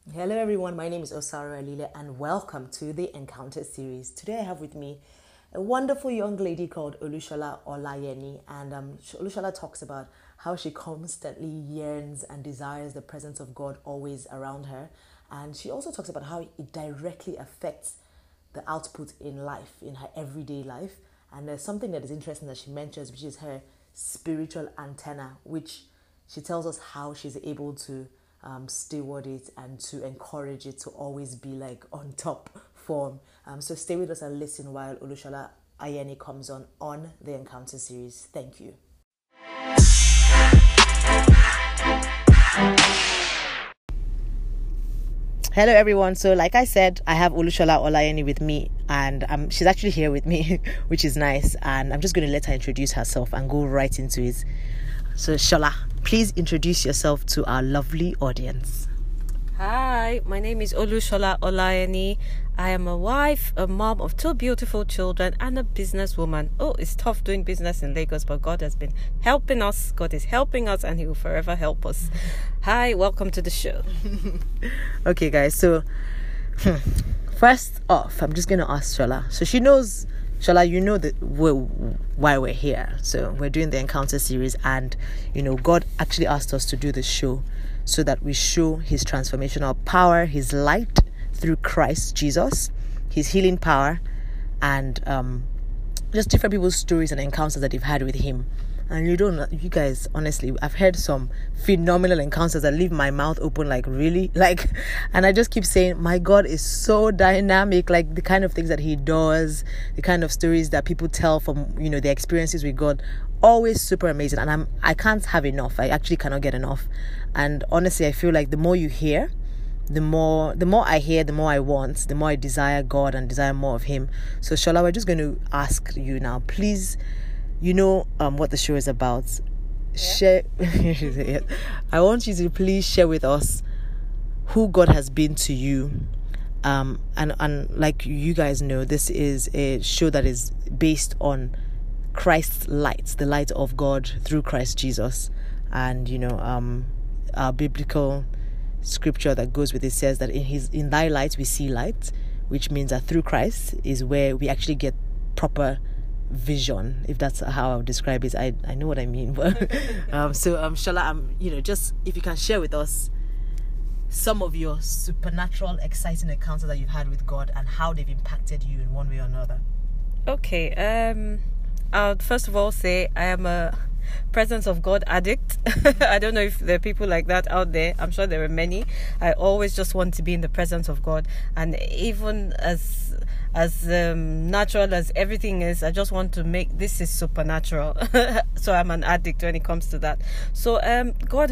Hello everyone, my name is Osaro Alile and welcome to the Encounter series. Today I have with me a wonderful young lady called Olushola Olayeni, and Olushola talks about how she constantly yearns and desires the presence of God always around her, and she also talks about how it directly affects the output in life, in her everyday life. And there's something that is interesting that she mentions, which is her spiritual antenna, which she tells us how she's able to steward it and to encourage it to always be like on top form. So stay with us and listen while Olushola Ayeni comes on the Encounter series. Thank you. Hello everyone. So like I said, I have Olushola Olayeni with me, and she's actually here with me, which is nice. And I'm just going to let her introduce herself and go right into it. So Shola, please introduce yourself to our lovely audience. Hi, my name is Olushola Olayeni. I am a wife, a mom of 2 beautiful children, and a businesswoman. Oh, it's tough doing business in Lagos, but God has been helping us. God is helping us, and He will forever help us. Hi, welcome to the show. Okay, guys. So, first off, I'm just going to ask Shola. So she knows, Shola, you know why we're here. So we're doing the Encounter series, and God actually asked us to do this show so that we show His transformational power, His light through Christ Jesus, His healing power, and just different people's stories and encounters that they've had with Him. And you guys, honestly, I've heard some phenomenal encounters that leave my mouth open, and I just keep saying, my God is so dynamic, like the kind of things that He does, the kind of stories that people tell from, their experiences with God, always super amazing. And I can't have enough. I actually cannot get enough. And honestly, I feel like the more you hear, the more I hear, the more I want, the more I desire God and desire more of Him. So Shola, we're just going to ask you now, please, what the show is about. Yeah. Share. I want you to please share with us who God has been to you. And like you guys know, this is a show that is based on Christ's light, the light of God through Christ Jesus. And our biblical scripture that goes with it says that in thy light we see light, which means that through Christ is where we actually get proper vision, if that's how I would describe it. I know what I mean, but Shola, just if you can share with us some of your supernatural exciting encounters that you've had with God and how they've impacted you in one way or another. Okay, I'll first of all say I am a presence of God addict. I don't know if there are people like that out there. I'm sure there are many. I always just want to be in the presence of God, and even as natural as everything is, I just want to make this is supernatural. So I'm an addict when it comes to that. So God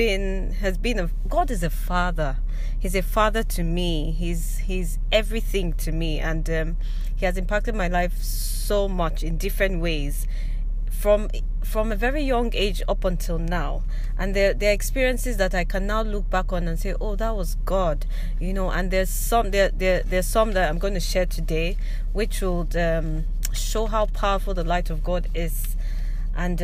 God is a father. He's a father to me. He's everything to me, and He has impacted my life so much in different ways, from a very young age up until now. And there are experiences that I can now look back on and say, oh, that was God, and there's some that I'm going to share today which will show how powerful the light of God is. And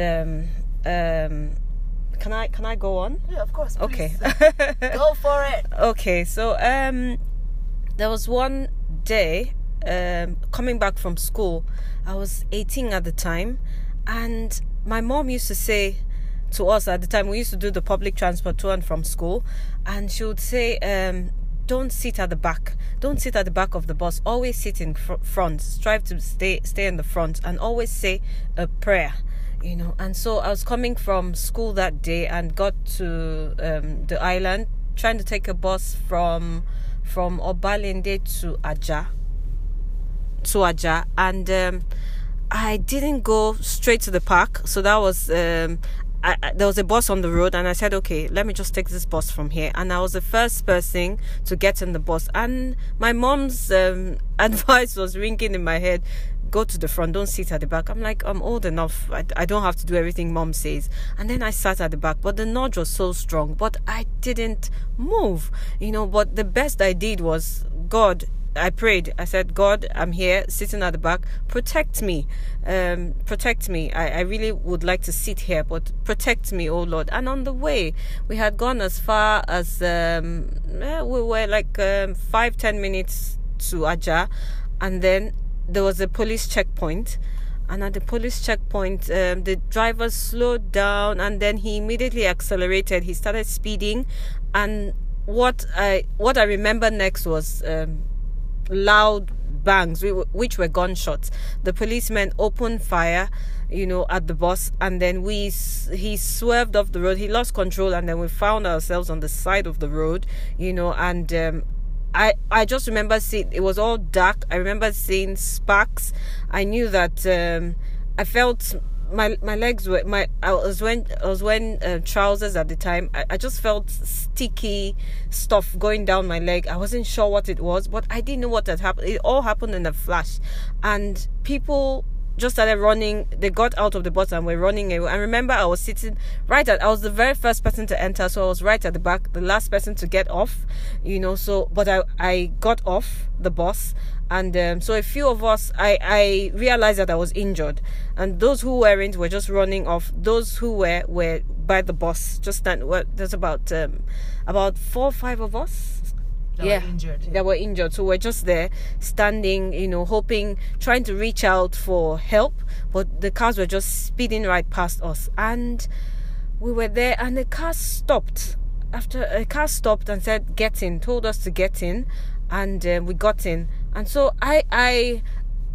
can I go on? Yeah, of course. Okay. Go for it. Okay, so there was one day coming back from school. I was 18 at the time, and my mom used to say to us at the time, we used to do the public transport to and from school, and she would say, don't sit at the back. Don't sit at the back of the bus. Always sit in front. Strive to stay in the front, and always say a prayer. And so I was coming from school that day and got to the island, trying to take a bus from Obalende to Aja, and I didn't go straight to the park. So that was there was a bus on the road, and I said, okay, let me just take this bus from here. And I was the first person to get in the bus, and my mom's advice was ringing in my head: go to the front, don't sit at the back. I'm like, I'm old enough, I don't have to do everything mom says. And then I sat at the back, but the nudge was so strong, but I didn't move, but the best I did was, God, I prayed. I said, God, I'm here sitting at the back. Protect me. Protect me. I really would like to sit here, but protect me, oh Lord. And on the way, we had gone as far as we were like 5-10 minutes to Ajah, and then there was a police checkpoint. And at the police checkpoint, the driver slowed down, and then he immediately accelerated. He started speeding, and what I remember next was loud bangs, which were gunshots. The policemen opened fire, at the bus, and then he swerved off the road. He lost control, and then we found ourselves on the side of the road, and I just remember seeing, it was all dark. I remember seeing sparks. I knew that I felt my legs were I was wearing trousers at the time. I just felt sticky stuff going down my leg. I wasn't sure what it was, but I didn't know what had happened. It all happened in a flash, and people just started running. They got out of the bus and were running away. I remember I was sitting I was the very first person to enter, so I was right at the back, the last person to get off, but I got off the bus, and so a few of us, I realized that I was injured, and those who weren't were just running off. Those who were by the bus, there's about 4 or 5 of us that were injured. So we're just there standing, hoping, trying to reach out for help, but the cars were just speeding right past us, and we were there, and the car stopped. After a car stopped and said get in, told us to get in, and we got in. And so I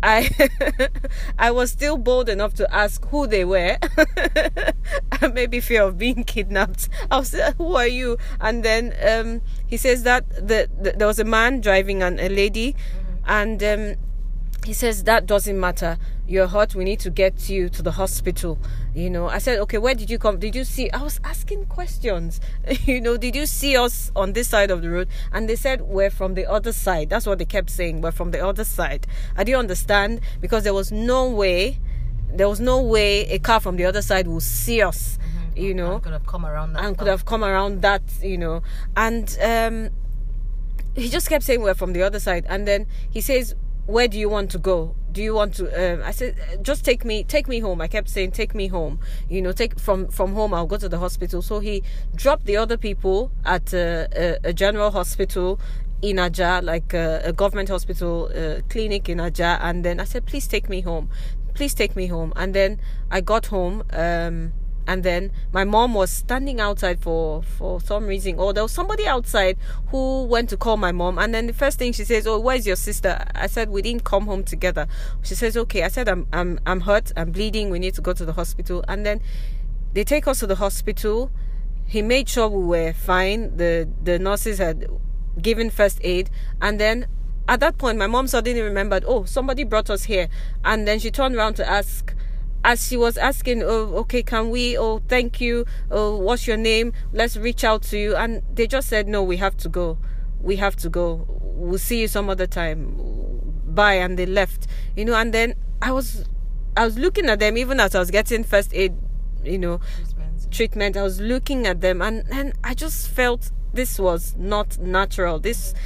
was still bold enough to ask who they were. Maybe fear of being kidnapped. I was, who are you? And then he says that there was a man driving and a lady, and he says that doesn't matter. You're hurt. We need to get you to the hospital. I said, okay, where did you come? Did you see? I was asking questions. Did you see us on this side of the road? And they said, we're from the other side. That's what they kept saying. We're from the other side. I didn't understand, because there was no way a car from the other side would see us. And could have come around that. And he just kept saying we're from the other side. And then he says, where do you want to go? Do you want to I said, just take me home. I kept saying, take me home, take from home, I'll go to the hospital. So he dropped the other people at a general hospital in Ajah, like a government hospital, clinic in Ajah. And then I said, please take me home. And then I got home, and then my mom was standing outside for some reason, or there was somebody outside who went to call my mom. And then the first thing she says, oh, where's your sister? I said, we didn't come home together. She says, okay. I said, I'm hurt, I'm bleeding, we need to go to the hospital. And then they take us to the hospital. He made sure we were fine. The nurses had given first aid. And then at that point, my mom suddenly remembered, oh, somebody brought us here. And then she turned around to ask, as she was asking, oh, okay, can we, oh, thank you, oh, what's your name, let's reach out to you. And they just said, no, we have to go, we'll see you some other time, bye. And they left, and then I was looking at them, even as I was getting first aid, treatment. I was looking at them, and I just felt this was not natural.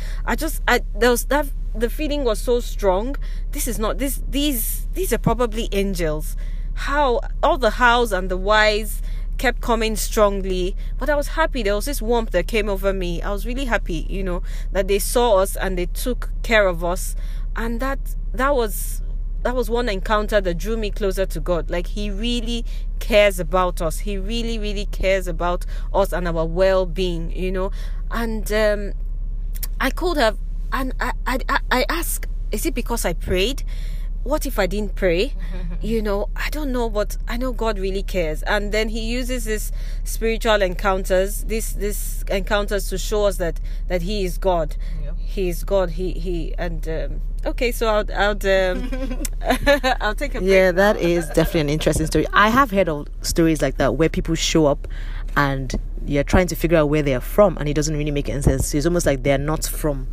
The feeling was so strong. These are probably angels. How all the hows and the whys kept coming strongly, but I was happy. There was this warmth that came over me. I was really happy, that they saw us and they took care of us, and that was one encounter that drew me closer to God. Like, He really cares about us. He really, really cares about us and our well-being, And I could have, and I asked, is it because I prayed? What if I didn't pray? I don't know, but I know God really cares. And then He uses these spiritual encounters, these encounters, to show us that He is God. Yep. He is God. Okay, so I'll I'll take a break. Yeah, that is definitely an interesting story. I have heard of stories like that where people show up and you're trying to figure out where they are from, and it doesn't really make any sense. It's almost like they're not from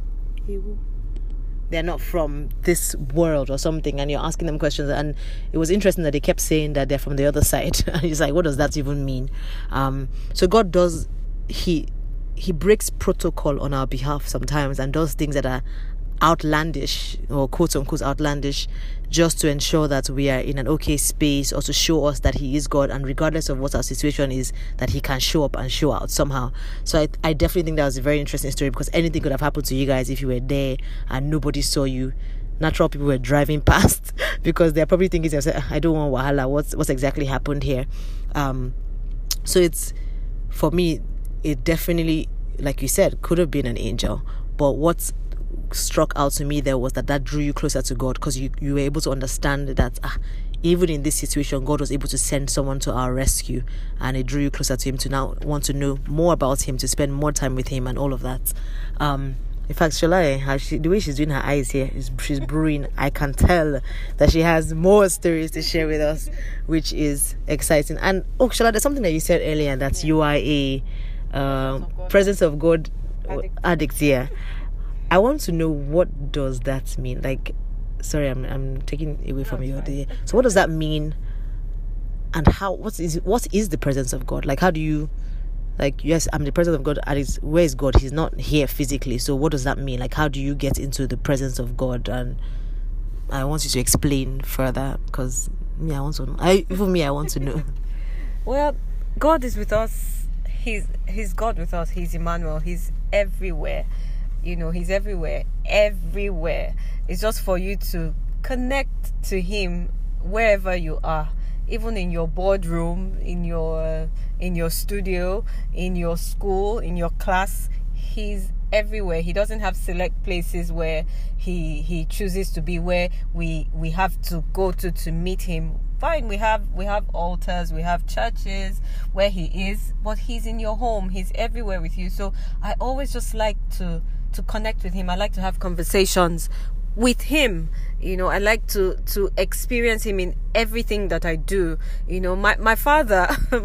this world or something, and you're asking them questions. And it was interesting that they kept saying that they're from the other side. And it's like, what does that even mean? So God does, he breaks protocol on our behalf sometimes, and does things that are outlandish, or quote unquote outlandish, just to ensure that we are in an okay space, or to show us that he is God, and regardless of what our situation is, that he can show up and show out somehow. So I definitely think that was a very interesting story, because anything could have happened to you guys if you were there and nobody saw you. Natural people were driving past because they're probably thinking to themselves, I don't want wahala, what's exactly happened here. So it's, for me, it definitely, like you said, could have been an angel. But what's struck out to me there was that drew you closer to God, because you were able to understand that even in this situation, God was able to send someone to our rescue, and it drew you closer to him, to now want to know more about him, to spend more time with him, and all of that. In fact, Shola, the way she's doing her eyes here, she's brewing. I can tell that she has more stories to share with us, which is exciting. And Shola, there's something that you said earlier, that you are a presence of God addict here. I want to know, what does that mean? Like, sorry, I'm taking away from you. So what does that mean? And what is the presence of God? Like, how do you, like, yes, I'm the presence of God. Where is God? He's not here physically. So what does that mean? Like, how do you get into the presence of God? And I want you to explain further, because I want to know. Well, God is with us. He's God with us. He's Emmanuel. He's everywhere. He's everywhere. It's just for you to connect to him wherever you are, even in your boardroom, in your studio, in your school, in your class. He's everywhere. He doesn't have select places where he chooses to be, where we have to go to meet him. Fine, we have altars, we have churches where he is, but he's in your home. He's everywhere with you. So I always just like to connect with him. I like to have conversations with him. I like to experience him in everything that I do. My father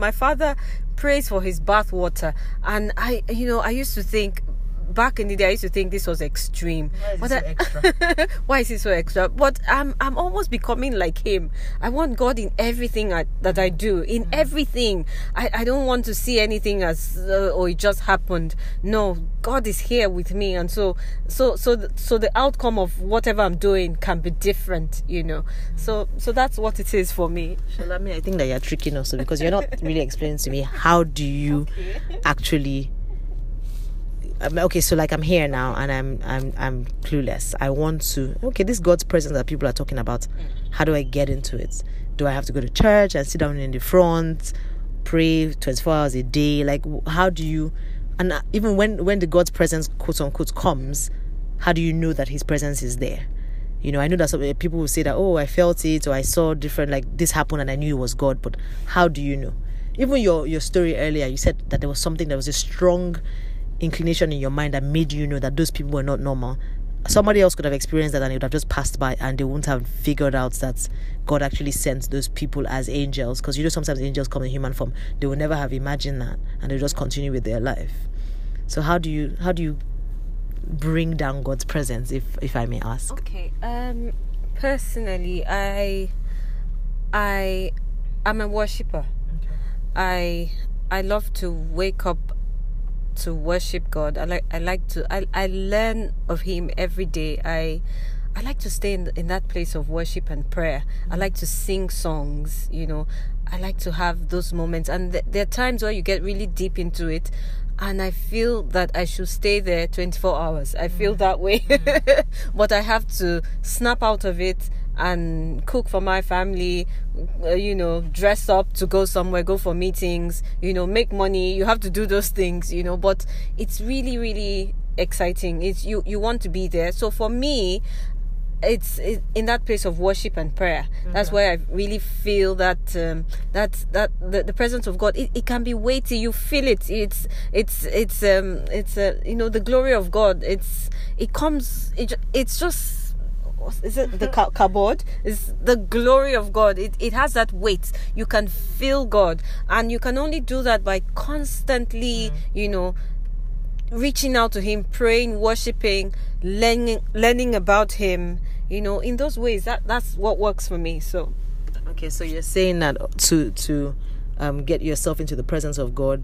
prays for his bath water, and I used to think, back in the day, I used to think this was extreme. Why is it so extra? Why is it so extra? But I'm almost becoming like him. I want God in everything that I do, in everything. I don't want to see anything as it just happened. No, God is here with me, and so the outcome of whatever I'm doing can be different. So that's what it is for me. Shalami, I think that you're tricking us, because you're not really explaining to me, how do you actually. Okay, so like, I'm here now and I'm clueless. I want to, this God's presence that people are talking about, how do I get into it? Do I have to go to church and sit down in the front, pray 24 hours a day? Like, how do you, and even when the God's presence, quote unquote, comes, how do you know that his presence is there? I know that some people will say that, I felt it, or I saw different, like, this happened and I knew it was God. But how do you know? Even your story earlier, you said that there was something, that was a strong inclination in your mind that made you know that those people were not normal. Somebody else could have experienced that and it would have just passed by, and they wouldn't have figured out that God actually sent those people as angels, because sometimes angels come in human form. They would never have imagined that, and they just continue with their life. So how do you bring down God's presence, if I may ask? Okay. Personally, I'm a worshipper. Okay. I love to wake up to worship God. I learn of him every day. I like to stay in that place of worship and prayer. I like to sing songs, I like to have those moments, and there are times where you get really deep into it, and I feel that I should stay there 24 hours. I feel that way. But I have to snap out of it and cook for my family, dress up to go somewhere, go for meetings, make money. You have to do those things, but it's really, really exciting. It's you want to be there. So for me, it's in that place of worship and prayer. That's where I really feel that the presence of God, it can be weighty. You feel it. It's the glory of God. It's just, is it the cupboard? Is the glory of God. It has that weight. You can feel God, and you can only do that by constantly, reaching out to him, praying, worshiping, learning about him. In those ways, that's what works for me. So, okay, so you're saying that to get yourself into the presence of God,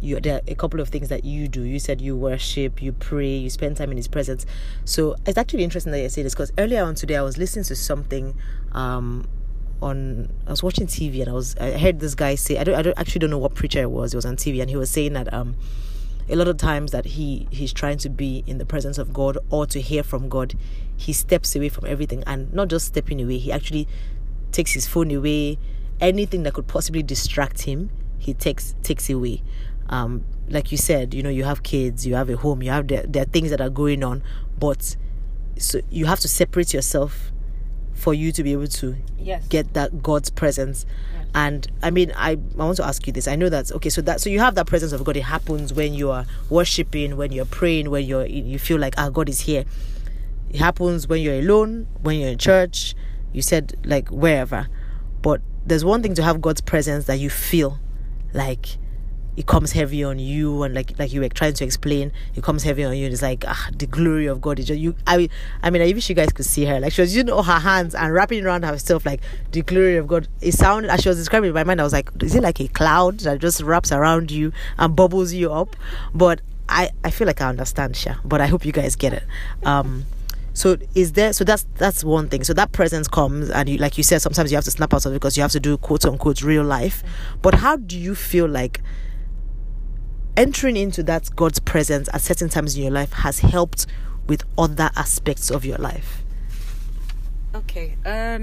there are a couple of things that you do. You said you worship, you pray, you spend time in His presence. So it's actually interesting that you say this, because earlier on today I was listening to something I was watching TV, and I heard this guy say, I don't know what preacher it was on TV, and he was saying that a lot of times that he's trying to be in the presence of God or to hear from God, he steps away from everything. And not just stepping away, he actually takes his phone away. Anything that could possibly distract him, he takes away. Like you said, you have kids, you have a home, there are things that are going on, but so you have to separate yourself for you to be able to get that God's presence. Yes. And I mean, I want to ask you this. I know that, okay, so you have that presence of God. It happens when you are worshiping, when you're praying, when you feel like, God is here. It happens when you're alone, when you're in church, you said, like, wherever. But there's one thing to have God's presence that you feel like it comes heavy on you, and like you were trying to explain, it comes heavy on you, and it's like the glory of God is just you. I mean, I wish you guys could see her. Like, she was using all her hands and wrapping around herself like the glory of God. It sounded, as she was describing it in my mind, I was like, is it like a cloud that just wraps around you and bubbles you up? But I feel like I understand, Sha, but I hope you guys get it. So that's one thing. So that presence comes, and you, like you said, sometimes you have to snap out of it because you have to do quote unquote real life. But how do you feel like entering into that God's presence at certain times in your life has helped with other aspects of your life? Okay.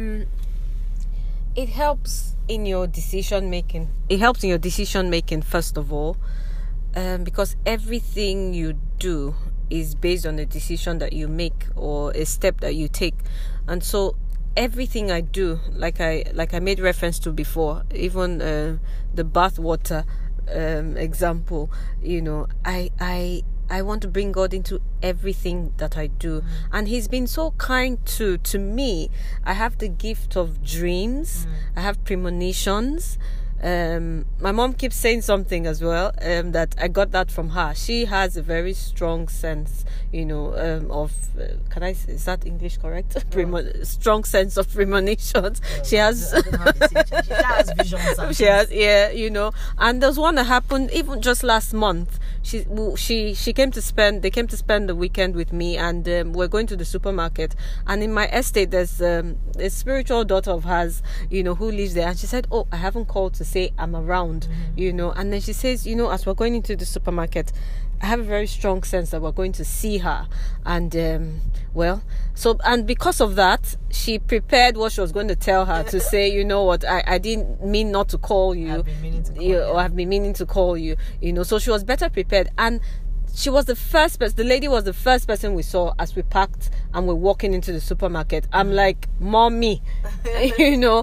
It helps in your decision making. It helps in your decision making, first of all, because everything you do is based on a decision that you make or a step that you take. And so everything I do, like I made reference to before, even the bath water example, I want to bring God into everything that I do. And He's been so kind to me. I have the gift of dreams. I have premonitions. My mom keeps saying something as well, that I got that from her. She has a very strong sense, of can I say, is that English correct? Strong sense of premonitions. She has visions. She has, and there's one that happened even just last month. She came to spend the weekend with me, and we're going to the supermarket, and in my estate there's a spiritual daughter of hers, who lives there, and she said, I haven't called to say I'm around, and then she says, as we're going into the supermarket, I have a very strong sense that we're going to see her. And and because of that, she prepared what she was going to tell her to say, I didn't mean not to call you. I've been meaning to call you, so she was better prepared. And she was the first person, the lady was the first person we saw as we packed and we're walking into the supermarket. I'm like, Mommy, So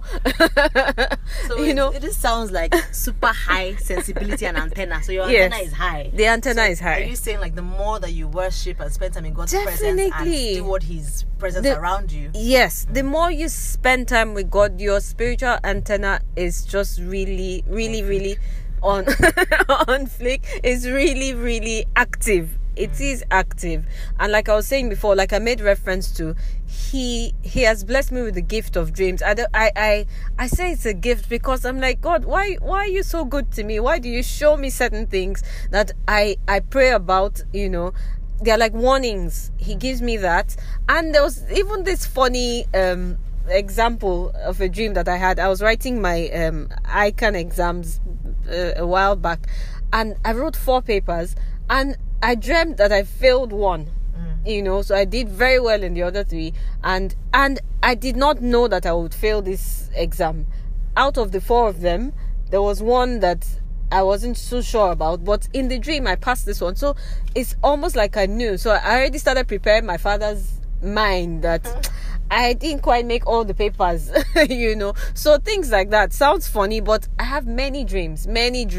it just sounds like super high sensibility and antenna. So your antenna is high. The antenna is high. Are you saying like the more that you worship and spend time in God's presence and steward His presence around you? Yes. The more you spend time with God, your spiritual antenna is just really, really, really on flick. Is really, really active. It is active. And like I was saying before, like I made reference to, he has blessed me with the gift of dreams. I say it's a gift because I'm like, God, why are you so good to me? Why do you show me certain things that I pray about? They're like warnings. He gives me that. And there was even this funny example of a dream that I had. I was writing my ICANN exams a while back, and I wrote 4 papers, and I dreamt that I failed one. So I did very well in the other 3, and I did not know that I would fail this exam. Out of the 4 of them, there was one that I wasn't so sure about, but in the dream I passed this one. So it's almost like I knew. So I already started preparing my father's mind that I didn't quite make all the papers, So things like that sounds funny, but I have many dreams.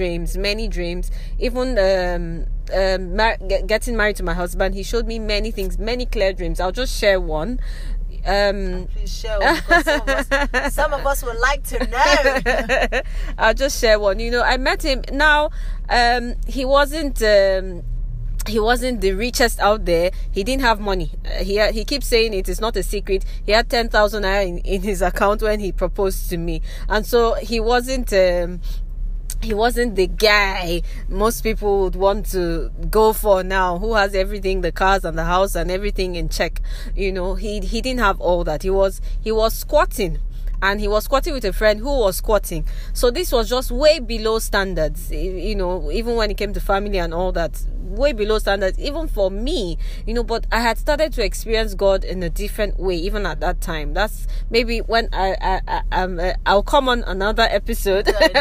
Even getting married to my husband, he showed me many things, many clear dreams. I'll just share one. Please share one, because some of us would like to know. I'll just share one. I met him. Now, he wasn't the richest out there. He didn't have money. He keeps saying it is not a secret. He had 10,000 naira in his account when he proposed to me, and so he wasn't he wasn't the guy most people would want to go for now, who has everything, the cars and the house and everything in check. He didn't have all that. He was squatting, and he was squatting with a friend who was squatting. So this was just way below standards, even when it came to family and all that, way below standards, even for me, but I had started to experience God in a different way, even at that time. That's maybe when I'll come on another episode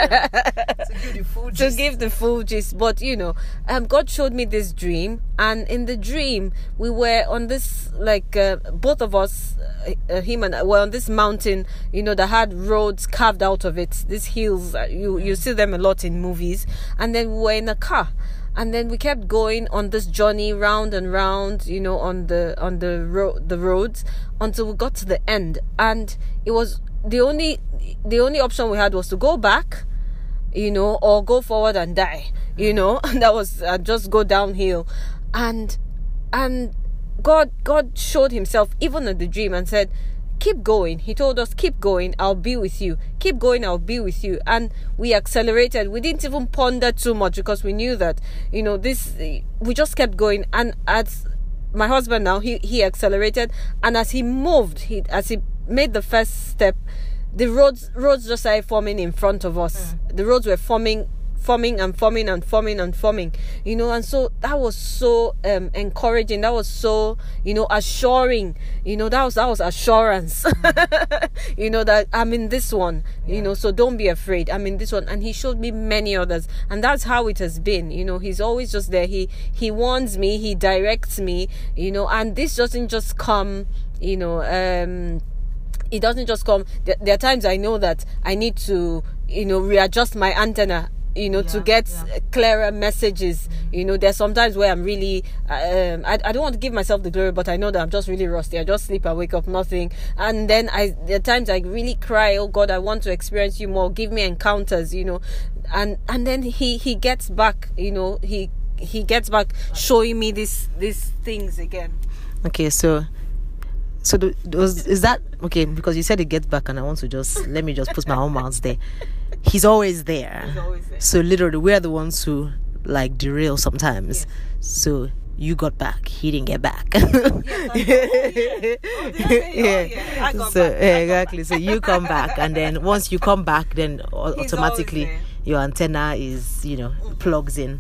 to give the full gist. But, God showed me this dream, and in the dream, we were on this, both of us, him and I, were on this mountain, that had roads carved out of it, these hills, you see them a lot in movies. And then we were in a car, and then we kept going on this journey round and round, on the roads, until we got to the end. And it was the only option we had was to go back, or go forward and die, and that was just go downhill. And God showed himself even in the dream and said, keep going. He told us, keep going, I'll be with you. Keep going, I'll be with you. And we accelerated. We didn't even ponder too much, because we knew that, we just kept going. And as my husband now, he accelerated. And as he moved, as he made the first step, the roads just started forming in front of us. The roads were forming and forming. And so that was so encouraging. That was so assuring. That was assurance. That I'm in this one. So don't be afraid, I'm in this one. And he showed me many others, and that's how it has been. He's always just there. He warns me, he directs me, and this doesn't just come, it doesn't just come. There are times I know that I need to readjust my antenna, to get clearer messages. There's sometimes where I'm really, I don't want to give myself the glory, but I know that I'm just really rusty. I just sleep, I wake up, nothing. And then there are times I really cry, oh God, I want to experience you more. Give me encounters, and then he gets back, he gets back showing me these things again. Okay, so is that okay? Because you said it gets back, and I want to let me just put my own mouth there. He's always there. So literally, we're the ones who derail sometimes. Yes. So you got back, he didn't get back. I got back. Exactly. So you come back, and then once you come back, then automatically your antenna is plugs in.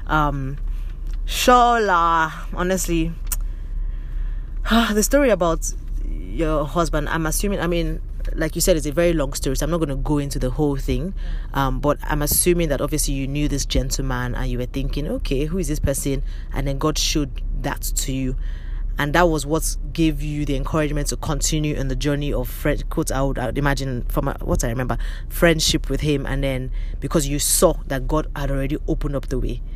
Shola, honestly, the story about your husband, I'm assuming, like you said, it's a very long story, so I'm not going to go into the whole thing. But I'm assuming that obviously you knew this gentleman, and you were thinking, okay, who is this person? And then God showed that to you. And that was what gave you the encouragement to continue on the journey of quote, I would imagine, from what I remember, friendship with him. And then because you saw that God had already opened up the way.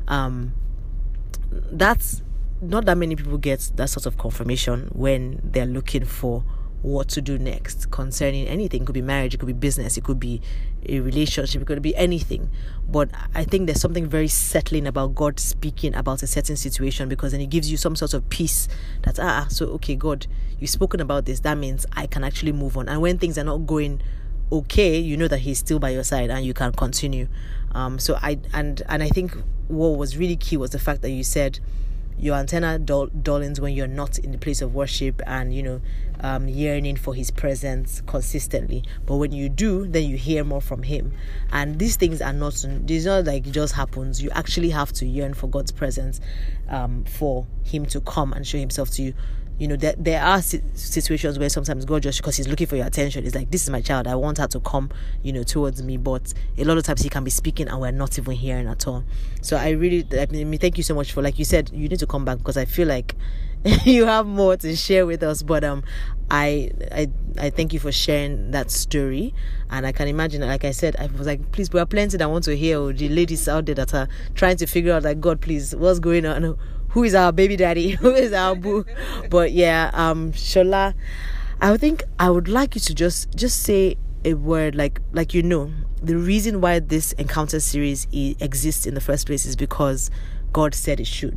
That's not that many people get that sort of confirmation when they're looking for what to do next concerning anything. It could be marriage, it could be business, it could be a relationship, it could be anything. But I think there's something very settling about God speaking about a certain situation, because then it gives you some sort of peace that so okay, God, you've spoken about this, that means I can actually move on. And when things are not going okay, you know that he's still by your side and you can continue. So I think what was really key was the fact that you said your antenna dullens when you're not in the place of worship and yearning for his presence consistently. But when you do, then you hear more from him. And these things are not like it just happens. You actually have to yearn for God's presence, for him to come and show himself to you. There are situations where sometimes God, just because he's looking for your attention, is like, this is my child, I want her to come towards me. But a lot of times he can be speaking and we're not even hearing at all. So I really thank you so much for, like you said, you need to come back, because I feel like you have more to share with us. But I thank you for sharing that story. And I can imagine, like I said, I was like, please, there are plenty that I want to hear. The ladies out there that are trying to figure out, like, God, please, what's going on? Who is our baby daddy? Who is our boo? But yeah, Shola, I think I would like you to just say a word, like the reason why this encounter series exists in the first place is because God said it should.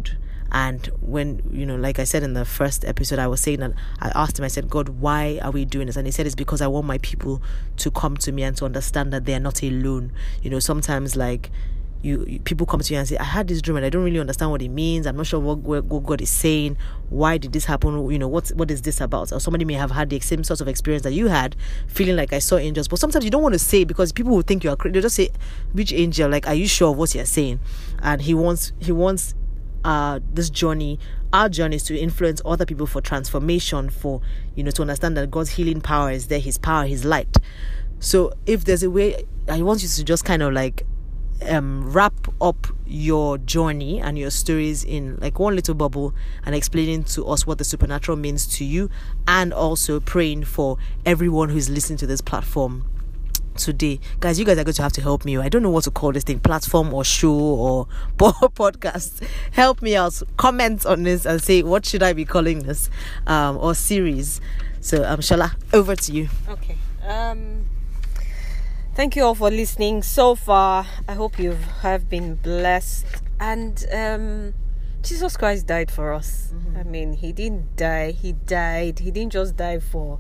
And when, like I said in the first episode, I was saying that I asked him, I said, God, why are we doing this? And he said, it's because I want my people to come to me and to understand that they are not alone. Sometimes like people come to you and say, I had this dream and I don't really understand what it means. I'm not sure what God is saying. Why did this happen? What is this about? Or somebody may have had the same sort of experience that you had, feeling like I saw angels. But sometimes you don't want to say, because people will think you are crazy. They'll just say, which angel? Like, are you sure of what you're saying? And he wants this journey, our journey, is to influence other people for transformation, for to understand that God's healing power is there, his power, his light. So if there's a way, I want you to just kind of like wrap up your journey and your stories in like one little bubble, and explaining to us what the supernatural means to you, and also praying for everyone who's listening to this platform today. Guys, you guys are going to have to help me. I don't know what to call this thing, platform or show or podcast. Help me out. Comment on this and say, what should I be calling this or series? So Shola, over to you. Okay. Thank you all for listening so far. I hope you have been blessed. And Jesus Christ died for us. Mm-hmm. I mean, he didn't die. He died. He didn't just die for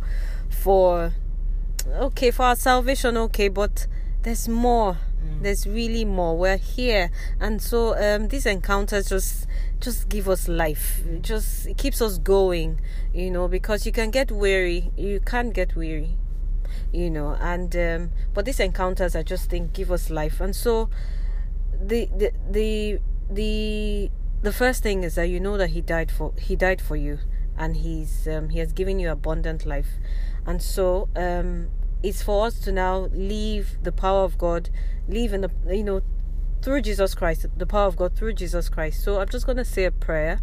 our salvation, but there's more. There's really more. We're here. And so these encounters just give us life. It keeps us going, because you can get weary. You can't get weary. But these encounters, I just think, give us life. And so the first thing is that that he died for you, and he has given you abundant life. And so it's for us to now live the power of God, live in the through Jesus Christ, the power of God through Jesus Christ. So I'm just going to say a prayer.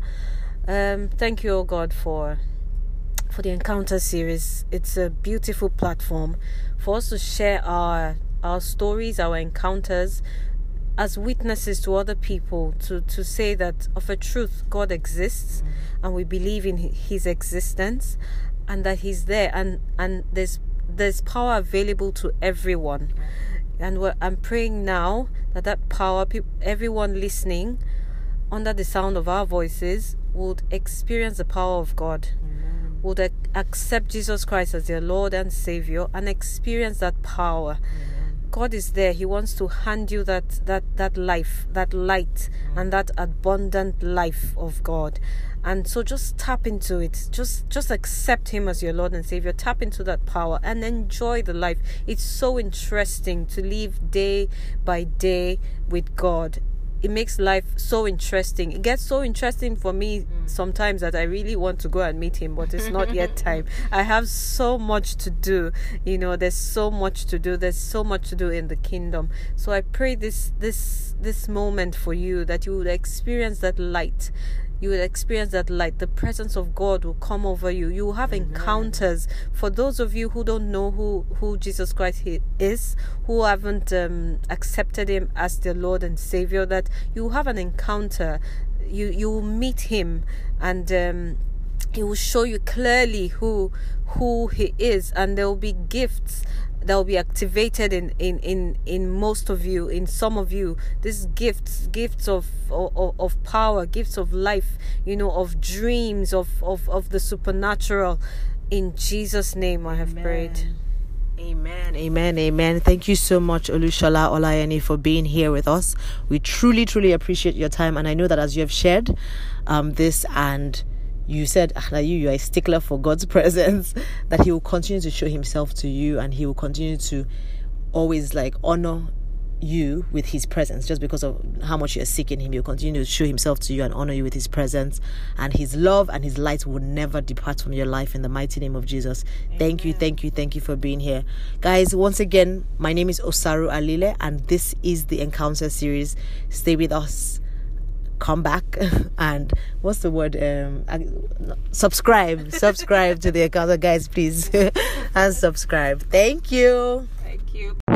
Thank you, oh God, for the Encounter series. It's a beautiful platform for us to share our stories, our encounters, as witnesses to other people, to say that of a truth God exists, and we believe in his existence, and that he's there, and there's power available to everyone. And I'm praying now that power, everyone listening under the sound of our voices, would experience the power of God. Would accept Jesus Christ as their Lord and Savior, and experience that power. God is there. He wants to hand you that life, that light, and that abundant life of God. And so just tap into it. Just accept him as your Lord and Savior. Tap into that power and enjoy the life. It's so interesting to live day by day with God. It makes life so interesting. It gets so interesting for me sometimes that I really want to go and meet him, but it's not yet time. I have so much to do. There's so much to do. There's so much to do in the kingdom. So I pray this moment for you, that you would experience that light. You will experience that light. The presence of God will come over you. You will have encounters. For those of you who don't know who Jesus Christ is, who haven't accepted him as their Lord and Savior, that you will have an encounter. You will meet him, and he will show you clearly who he is, and there will be gifts that will be activated in most of you, in some of you. These gifts of power, gifts of life, of dreams, of the supernatural. In Jesus' name I have prayed. Amen, amen, amen. Thank you so much, Olushola Olayeni, for being here with us. We truly, truly appreciate your time, and I know that as you have shared this, and you said that you are a stickler for God's presence, that he will continue to show himself to you, and he will continue to always honor you with his presence. Just because of how much you're seeking him, he'll continue to show himself to you and honor you with his presence, and his love and his light will never depart from your life, in the mighty name of Jesus. Amen. Thank you for being here, guys. Once again, my name is Osaru Alile, and this is the Encounter series. Stay with us, come back, and what's the word, subscribe to the Encounter, guys, please. And subscribe. Thank you.